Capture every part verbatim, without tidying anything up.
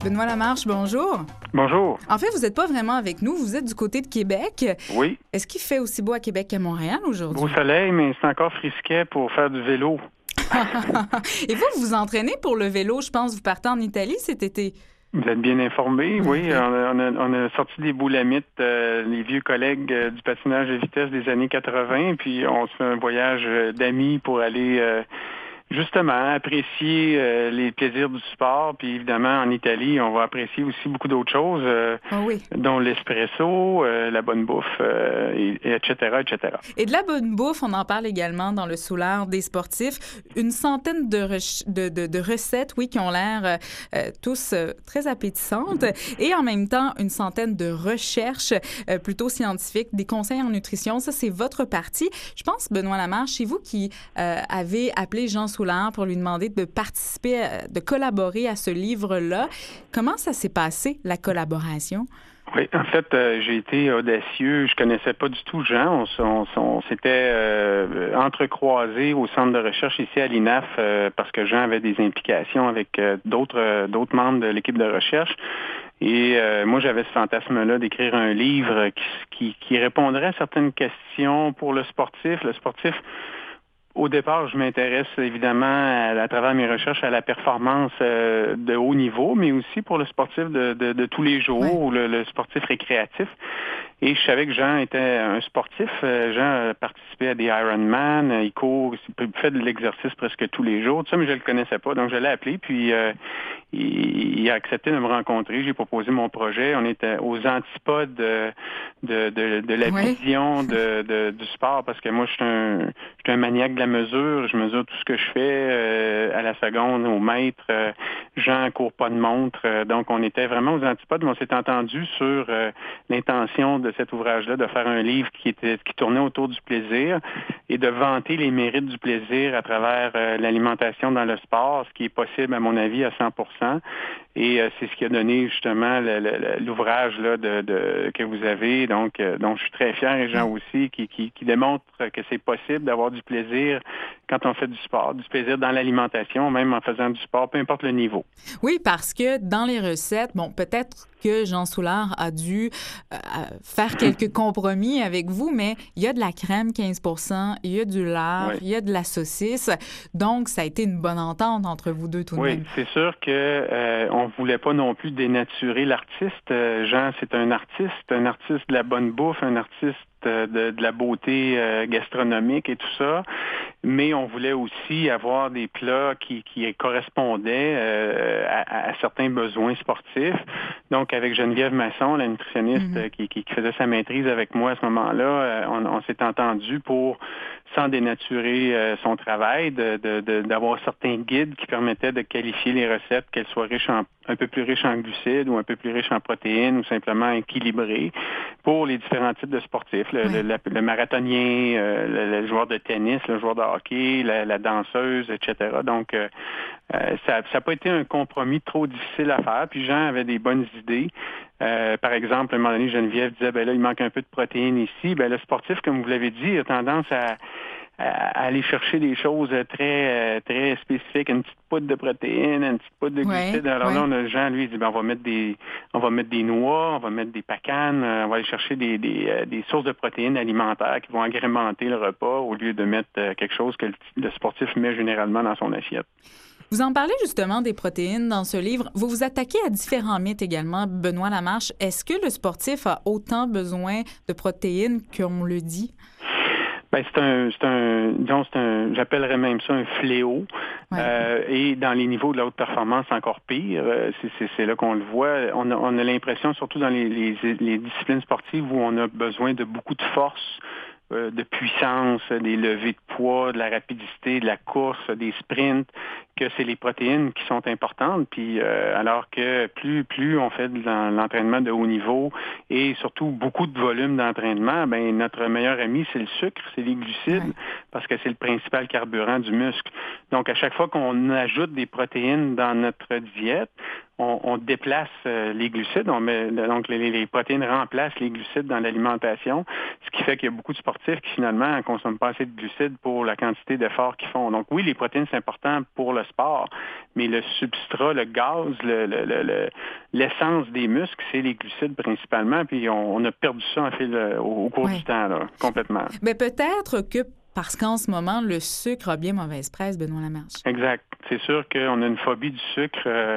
Benoît Lamarche, bonjour. Bonjour. En fait, vous n'êtes pas vraiment avec nous, vous êtes du côté de Québec. Oui. Est-ce qu'il fait aussi beau à Québec qu'à Montréal aujourd'hui? Beau soleil, mais c'est encore frisquet pour faire du vélo. Et vous, vous vous entraînez pour le vélo, je pense, vous partez en Italie cet été. Vous êtes bien informé, oui. oui. On, a, on, a, on a sorti des boulamites, euh, les vieux collègues euh, du patinage de vitesse des années quatre-vingt, puis on se fait un voyage euh, d'amis pour aller... Euh, Justement, apprécier euh, les plaisirs du sport. Puis évidemment, en Italie, on va apprécier aussi beaucoup d'autres choses, euh, oh oui. dont l'espresso, euh, la bonne bouffe, euh, et, et etc., et cetera. Et de la bonne bouffe, on en parle également dans le soulard des sportifs. Une centaine de, re- de, de, de recettes, oui, qui ont l'air euh, tous euh, très appétissantes. Et en même temps, une centaine de recherches euh, plutôt scientifiques, des conseils en nutrition. Ça, c'est votre partie. Je pense, Benoît Lamarche, c'est vous qui euh, avez appelé Jean Soulard pour lui demander de participer, de collaborer à ce livre-là. Comment ça s'est passé, la collaboration? Oui, en fait, euh, j'ai été audacieux. Je connaissais pas du tout Jean. On, on, on s'était euh, entrecroisés au centre de recherche ici à l'I N A F euh, parce que Jean avait des implications avec euh, d'autres euh, d'autres membres de l'équipe de recherche. Et euh, moi, j'avais ce fantasme-là d'écrire un livre qui, qui, qui répondrait à certaines questions pour le sportif. Le sportif, au départ, je m'intéresse évidemment à, à travers mes recherches à la performance euh, de haut niveau, mais aussi pour le sportif de, de, de tous les jours, Ouais. ou le, le sportif récréatif. Et je savais que Jean était un sportif. Euh, Jean a participé à des Ironman, il court, il fait de l'exercice presque tous les jours. Tout ça, mais je le connaissais pas, donc je l'ai appelé, puis euh, il, il a accepté de me rencontrer. J'ai proposé mon projet. On était aux antipodes de, de, de, de la Ouais. vision de, de, du sport, parce que moi, je suis un, je suis un maniaque de la mesure. Je mesure tout ce que je fais euh, à la seconde, au mètre. Euh, Jean court pas de montre. Euh, donc, on était vraiment aux antipodes, mais on s'est entendu sur euh, l'intention de cet ouvrage-là, de faire un livre qui était qui tournait autour du plaisir et de vanter les mérites du plaisir à travers euh, l'alimentation dans le sport, ce qui est possible, à mon avis, à cent pour cent. Et euh, c'est ce qui a donné justement le, le, l'ouvrage là de, de que vous avez, donc euh, dont je suis très fier, et Jean aussi, qui, qui, qui démontre que c'est possible d'avoir du plaisir quand on fait du sport, du plaisir dans l'alimentation, même en faisant du sport, peu importe le niveau. Oui, parce que dans les recettes, bon, peut-être que Jean Soulard a dû euh, faire quelques compromis avec vous, mais il y a de la crème quinze pour cent, il y a du lard, Oui. il y a de la saucisse. Donc, ça a été une bonne entente entre vous deux tout de oui, même. Oui, c'est sûr que euh, on voulait pas non plus dénaturer l'artiste. Euh, Jean, c'est un artiste, un artiste de la bonne bouffe, un artiste de, de la beauté euh, gastronomique et tout ça, mais on voulait aussi avoir des plats qui, qui correspondaient euh, à, à certains besoins sportifs. Donc, avec Geneviève Masson, la nutritionniste Mm-hmm. qui, qui, qui faisait sa maîtrise avec moi à ce moment-là, euh, on, on s'est entendu pour, sans dénaturer euh, son travail, de, de, de, d'avoir certains guides qui permettaient de qualifier les recettes, qu'elles soient riches en, un peu plus riches en glucides ou un peu plus riches en protéines ou simplement équilibrées pour les différents types de sportifs. Le, Oui. le, le, le marathonien, euh, le, le joueur de tennis, le joueur de hockey, la, la danseuse, et cetera. Donc, euh, euh, ça n'a pas été un compromis trop difficile à faire. Puis Jean avait des bonnes idées. Euh, par exemple, à un moment donné, Geneviève disait, ben là, il manque un peu de protéines ici. Ben le sportif, comme vous l'avez dit, a tendance à, à aller chercher des choses très très spécifiques, une petite poudre de protéines, une petite poudre de glucides. Ouais, Alors ouais. là, on a Jean, lui, il dit, ben, on va mettre des on va mettre des noix, on va mettre des pacanes, on va aller chercher des, des, des sources de protéines alimentaires qui vont agrémenter le repas au lieu de mettre quelque chose que le, le sportif met généralement dans son assiette. Vous en parlez justement des protéines dans ce livre. Vous vous attaquez à différents mythes également, Benoît Lamarche. Est-ce que le sportif a autant besoin de protéines qu'on le dit? Ben, c'est un, c'est un, disons, c'est un, j'appellerais même ça un fléau. Ouais. Euh, et dans les niveaux de la haute performance, encore pire. Euh, c'est, c'est, c'est là qu'on le voit. On a, on a l'impression, surtout dans les, les, les disciplines sportives où on a besoin de beaucoup de force, euh, de puissance, des levées de poids, de la rapidité, de la course, des sprints, que c'est les protéines qui sont importantes. Puis euh, alors que plus plus on fait de l'entraînement de haut niveau et surtout beaucoup de volume d'entraînement, ben notre meilleur ami c'est le sucre, c'est les glucides, Ouais. parce que c'est le principal carburant du muscle. Donc à chaque fois qu'on ajoute des protéines dans notre diète, on, on déplace euh, les glucides, on met donc les, les protéines remplacent les glucides dans l'alimentation, ce qui fait qu'il y a beaucoup de sportifs qui finalement ne consomment pas assez de glucides pour la quantité d'efforts qu'ils font. Donc oui, les protéines c'est important pour le sport. Mais le substrat, le gaz, le, le, le, le, l'essence des muscles, c'est les glucides principalement. Puis on, on a perdu ça en fait, le, au, au cours ouais. du temps, là, complètement. Mais peut-être que parce qu'en ce moment, le sucre a bien mauvaise presse, Benoît Lamarche. Exact. C'est sûr qu'on a une phobie du sucre. Euh,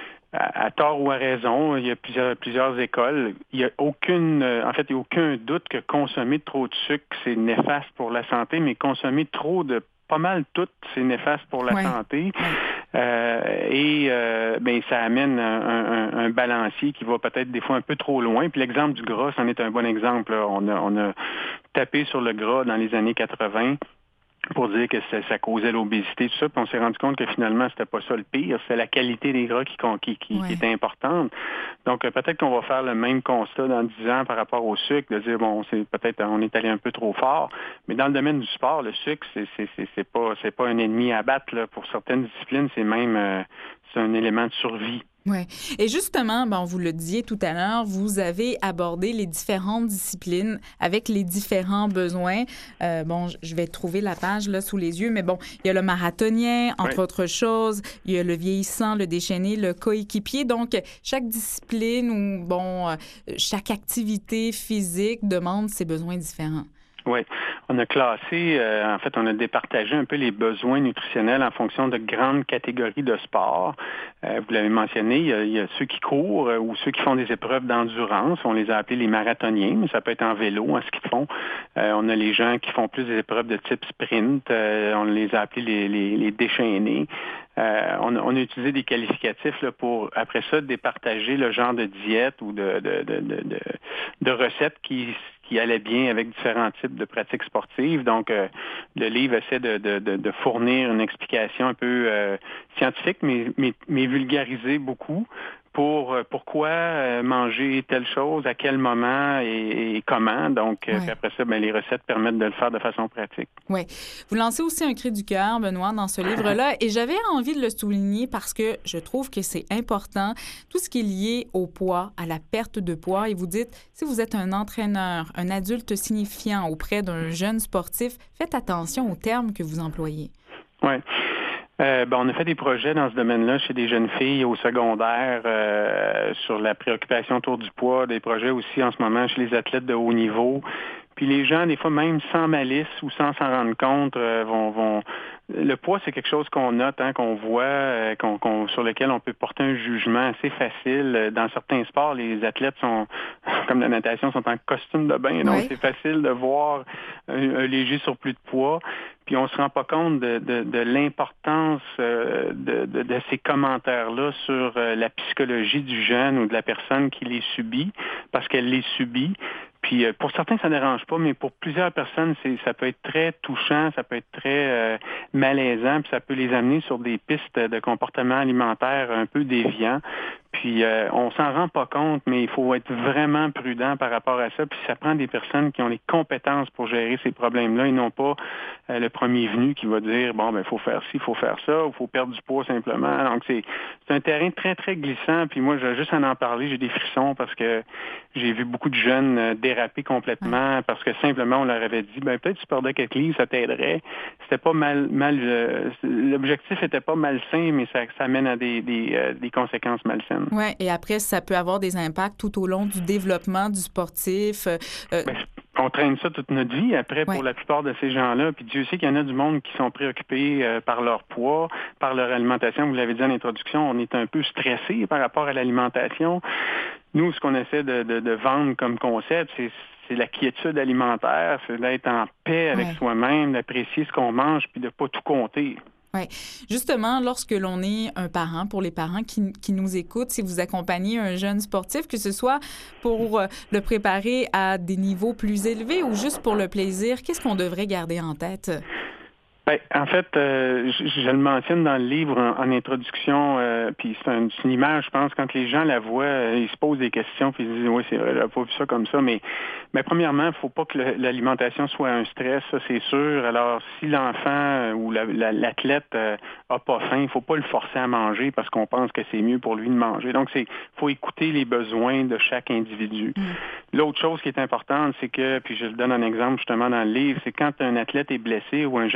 À, à tort ou à raison, il y a plusieurs, plusieurs écoles. Il y a aucune, en fait, il n'y a aucun doute que consommer trop de sucre, c'est néfaste pour la santé, mais consommer trop de pas mal tout, c'est néfaste pour la ouais. santé. Ouais. Euh, et euh, ben, ça amène un, un, un balancier qui va peut-être des fois un peu trop loin. Puis l'exemple du gras, c'en est un bon exemple. Là. On a, on a tapé sur le gras dans les années quatre-vingt. Pour dire que ça, ça causait l'obésité, tout ça, puis on s'est rendu compte que finalement, c'était pas ça le pire, c'est la qualité des gras qui, qui, qui, ouais. qui était importante. Donc, euh, peut-être qu'on va faire le même constat dans dix ans par rapport au sucre, de dire, bon, c'est peut-être on est allé un peu trop fort, mais dans le domaine du sport, le sucre, c'est, c'est, c'est, c'est pas c'est pas un ennemi à battre, là. Pour certaines disciplines, c'est même euh, c'est un élément de survie. Oui. Et justement, bon, vous le disiez tout à l'heure, vous avez abordé les différentes disciplines avec les différents besoins. Euh, bon, je vais trouver la page là sous les yeux, mais bon, il y a le marathonien, entre oui. autres choses. Il y a le vieillissant, le déchaîné, le coéquipier. Donc, chaque discipline ou, bon, chaque activité physique demande ses besoins différents. Oui, on a classé, euh, en fait, on a départagé un peu les besoins nutritionnels en fonction de grandes catégories de sport. Euh, vous l'avez mentionné, il y, a, il y a ceux qui courent euh, ou ceux qui font des épreuves d'endurance. On les a appelés les marathoniens, mais ça peut être en vélo, en ski de fond. Euh, on a les gens qui font plus des épreuves de type sprint. Euh, on les a appelés les, les, les déchaînés. Euh, on, a, on a utilisé des qualificatifs là, pour, après ça, départager le genre de diète ou de, de, de, de, de, de recettes qui qui allait bien avec différents types de pratiques sportives. Donc, euh, le livre essaie de, de, de, de fournir une explication un peu euh, scientifique, mais, mais, mais vulgarisée beaucoup pour euh, pourquoi euh, manger telle chose, à quel moment et, et comment. Donc, euh, ouais. puis après ça, ben, les recettes permettent de le faire de façon pratique. Oui. Vous lancez aussi un cri du cœur, Benoît, dans ce livre-là, et j'avais envie de le souligner parce que je trouve que c'est important, tout ce qui est lié au poids, à la perte de poids. Et vous dites, si vous êtes un entraîneur, un adulte signifiant auprès d'un jeune sportif, faites attention aux termes que vous employez. Oui. Euh, ben, on a fait des projets dans ce domaine-là chez des jeunes filles au secondaire euh, sur la préoccupation autour du poids, des projets aussi en ce moment chez les athlètes de haut niveau. Puis les gens, des fois, même sans malice ou sans s'en rendre compte, euh, vont, vont... Le poids, c'est quelque chose qu'on note, hein, qu'on voit, euh, qu'on, qu'on, sur lequel on peut porter un jugement assez facile. Dans certains sports, les athlètes sont, comme la natation, sont en costume de bain. Donc, oui. C'est facile de voir un, un léger surplus de poids. Puis on se rend pas compte de, de, de l'importance euh, de, de, de ces commentaires-là sur euh, la psychologie du jeune ou de la personne qui les subit, parce qu'elle les subit. Puis euh, pour certains, ça ne dérange pas, mais pour plusieurs personnes, c'est, ça peut être très touchant, ça peut être très euh, malaisant, puis ça peut les amener sur des pistes de comportement alimentaire un peu déviants. Puis euh, on s'en rend pas compte, mais il faut être vraiment prudent par rapport à ça. Puis ça prend des personnes qui ont les compétences pour gérer ces problèmes-là et non pas euh, le premier venu qui va dire bon ben il faut faire ci, il faut faire ça, il faut perdre du poids simplement. Donc c'est c'est un terrain très très glissant. Puis moi, j'ai juste à en parler, j'ai des frissons parce que j'ai vu beaucoup de jeunes euh, déraper complètement ouais. parce que simplement on leur avait dit ben peut-être tu perdais quelques livres, ça t'aiderait. C'était pas mal mal. Euh, l'objectif était pas malsain, mais ça ça mène à des des, euh, des conséquences malsaines. Oui, et après, ça peut avoir des impacts tout au long du développement du sportif. Euh... Ben, on traîne ça toute notre vie après ouais. pour la plupart de ces gens-là. Puis Dieu sait qu'il y en a du monde qui sont préoccupés euh, par leur poids, par leur alimentation. Vous l'avez dit en introduction, on est un peu stressé par rapport à l'alimentation. Nous, ce qu'on essaie de, de, de vendre comme concept, c'est c'est la quiétude alimentaire, c'est d'être en paix avec ouais. soi-même, d'apprécier ce qu'on mange puis de pas tout compter. Oui. Justement, lorsque l'on est un parent, pour les parents qui, qui nous écoutent, si vous accompagnez un jeune sportif, que ce soit pour le préparer à des niveaux plus élevés ou juste pour le plaisir, qu'est-ce qu'on devrait garder en tête? Ben, en fait, euh, je, je le mentionne dans le livre en, en introduction, euh, puis c'est, un, c'est une image, je pense, quand les gens la voient, euh, ils se posent des questions, puis ils disent « Oui, c'est vrai, j'avais pas vu ça comme ça », mais, mais premièrement, il ne faut pas que le, l'alimentation soit un stress, ça c'est sûr. Alors, si l'enfant euh, ou la, la, l'athlète euh, a pas faim, il ne faut pas le forcer à manger parce qu'on pense que c'est mieux pour lui de manger. Donc, il faut écouter les besoins de chaque individu. Mmh. L'autre chose qui est importante, c'est que, puis je le donne un exemple justement dans le livre, c'est quand un athlète est blessé ou un jeune est blessé,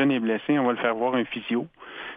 cassé, on va le faire voir un physio.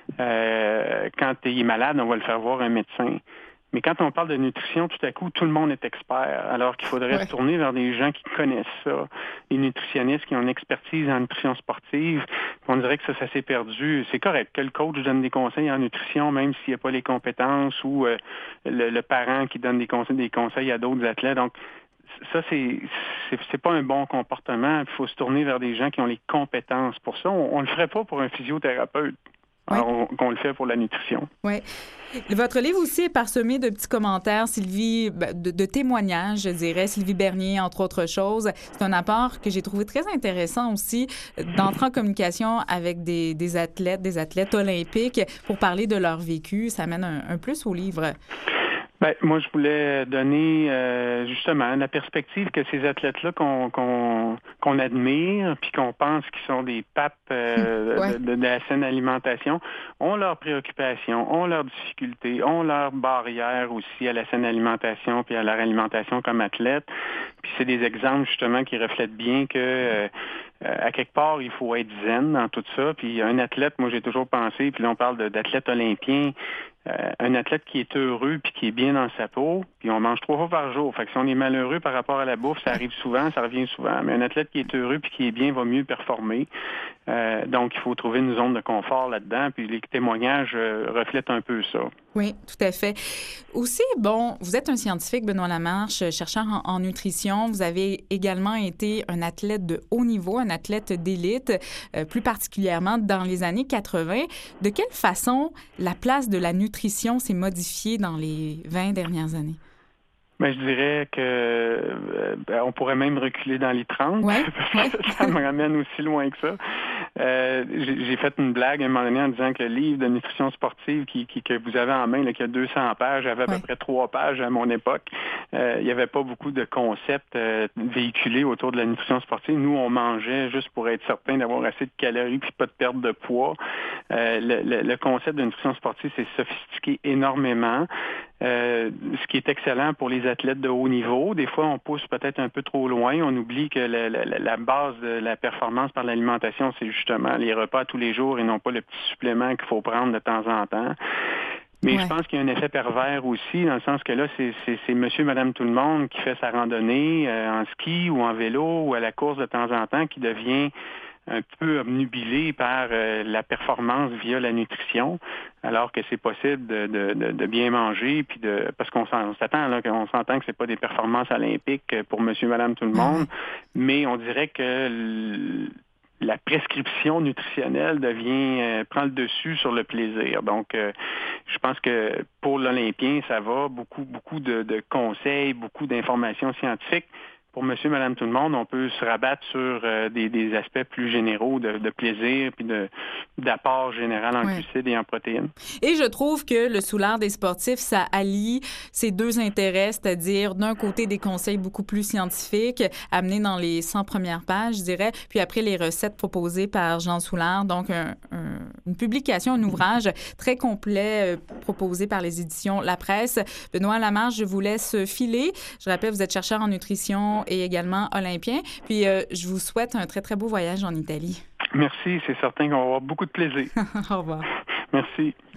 Euh, quand il est malade, on va le faire voir un médecin. Mais quand on parle de nutrition, tout à coup, tout le monde est expert, alors qu'il faudrait Ouais. se tourner vers des gens qui connaissent ça, les nutritionnistes qui ont une expertise en nutrition sportive. On dirait que ça, ça s'est perdu. C'est correct que le coach donne des conseils en nutrition, même s'il n'y a pas les compétences, ou euh, le, le parent qui donne des conseils, des conseils à d'autres athlètes. Donc, ça, c'est, c'est, c'est pas un bon comportement. Il faut se tourner vers des gens qui ont les compétences pour ça. On ne le ferait pas pour un physiothérapeute. Alors, on, qu'on le fait pour la nutrition. Oui. Votre livre aussi est parsemé de petits commentaires, Sylvie, de, de témoignages, je dirais, Sylvie Bernier, entre autres choses. C'est un apport que j'ai trouvé très intéressant aussi, d'entrer en communication avec des, des athlètes, des athlètes olympiques pour parler de leur vécu. Ça amène un, un plus au livre. Ben, moi, je voulais donner euh, justement la perspective que ces athlètes-là qu'on, qu'on, qu'on admire, puis qu'on pense qu'ils sont des papes euh, ouais. de, de, de la saine alimentation, ont leurs préoccupations, ont leurs difficultés, ont leurs barrières aussi à la saine alimentation puis à leur alimentation comme athlète. Puis c'est des exemples justement qui reflètent bien que euh, à quelque part, il faut être zen dans tout ça. Puis un athlète, moi j'ai toujours pensé, puis là on parle de, d'athlète olympien, euh, un athlète qui est heureux puis qui est bien dans sa peau, puis on mange trois fois par jour. Fait que si on est malheureux par rapport à la bouffe, ça arrive souvent, ça revient souvent. Mais un athlète qui est heureux puis qui est bien va mieux performer. Euh, donc il faut trouver une zone de confort là-dedans. Puis les témoignages euh, reflètent un peu ça. Oui, tout à fait. Aussi, bon, vous êtes un scientifique, Benoît Lamarche, chercheur en, en nutrition. Vous avez également été un athlète de haut niveau, un athlète d'élite, euh, plus particulièrement dans les années quatre-vingt. De quelle façon la place de la nutrition s'est modifiée dans les vingt dernières années? Ben, je dirais que euh, ben, on pourrait même reculer dans les trente. Ouais, ouais. Ça me ramène aussi loin que ça. Euh, j'ai, j'ai fait une blague à un moment donné en disant que le livre de nutrition sportive qui, qui, que vous avez en main, là, qui a deux cents pages, avait à ouais. peu près trois pages à mon époque. Euh, il n'y avait pas beaucoup de concepts euh, véhiculés autour de la nutrition sportive. Nous, on mangeait juste pour être certain d'avoir assez de calories puis pas de perte de poids. Euh, le, le, le concept de nutrition sportive s'est sophistiqué énormément. Euh, ce qui est excellent pour les athlètes de haut niveau. Des fois, on pousse peut-être un peu trop loin. On oublie que la, la, la base de la performance par l'alimentation, c'est justement les repas tous les jours et non pas le petit supplément qu'il faut prendre de temps en temps. Mais ouais. je pense qu'il y a un effet pervers aussi, dans le sens que là, c'est, c'est, c'est monsieur, madame, tout le monde qui fait sa randonnée euh, en ski ou en vélo ou à la course de temps en temps qui devient un peu obnubilé par euh, la performance via la nutrition, alors que c'est possible de, de, de, de bien manger, puis de parce qu'on s'en, on s'attend là, qu'on s'entend que c'est pas des performances olympiques pour monsieur, madame, tout le monde, mm-hmm. mais on dirait que l- la prescription nutritionnelle devient euh, prend le dessus sur le plaisir. Donc, euh, je pense que pour l'Olympien, ça va, beaucoup, beaucoup de, de conseils, beaucoup d'informations scientifiques. Pour monsieur, madame, tout le monde, on peut se rabattre sur euh, des, des aspects plus généraux de, de plaisir puis de, d'apport général en ouais. glucides et en protéines. Et je trouve que le Soulard des sportifs, ça allie ces deux intérêts, c'est-à-dire d'un côté des conseils beaucoup plus scientifiques amenés dans les cent premières pages, je dirais, puis après les recettes proposées par Jean Soulard. Donc, un, un, une publication, un ouvrage très complet euh, proposé par les éditions La Presse. Benoît Lamarche, je vous laisse filer. Je rappelle, vous êtes chercheur en nutrition et également olympien. Puis, euh, je vous souhaite un très, très beau voyage en Italie. Merci. C'est certain qu'on va avoir beaucoup de plaisir. Au revoir. Merci.